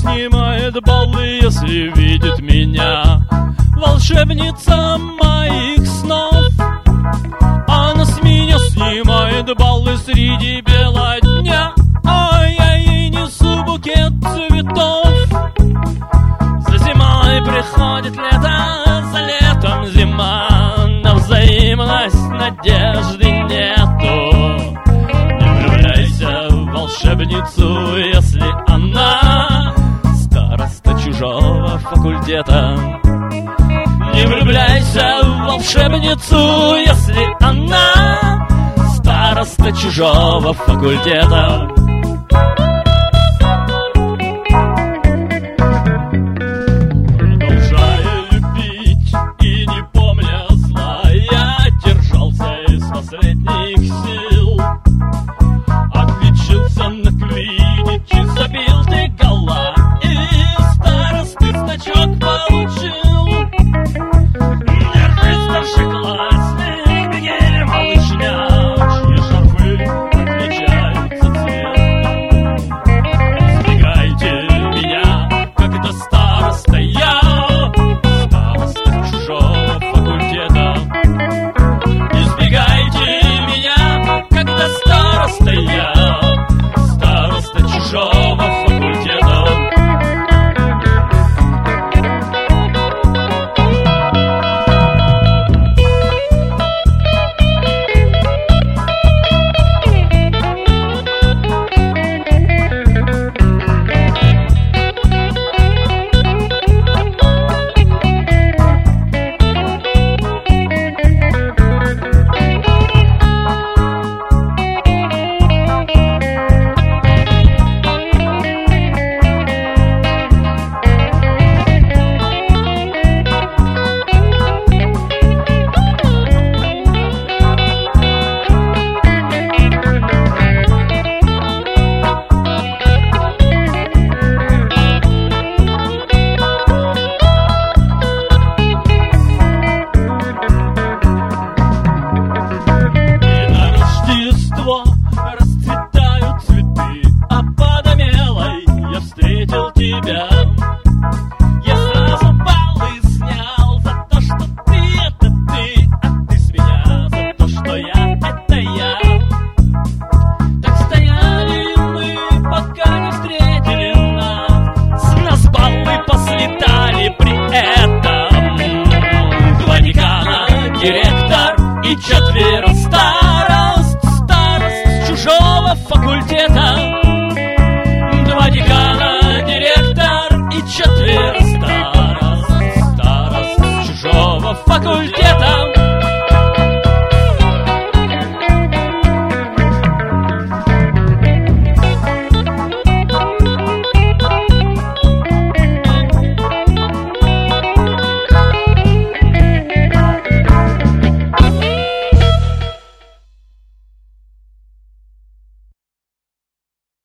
снимает баллы, если видит меня. Волшебница моих снов, она с меня снимает баллы среди бела дня. А я ей несу букет цветов. За зимой приходит лето, за летом зима. На взаимность надежды нету. Не влюбляйся в волшебницу, если она староста чужого факультета. Не влюбляйся в волшебницу, если она староста чужого факультета.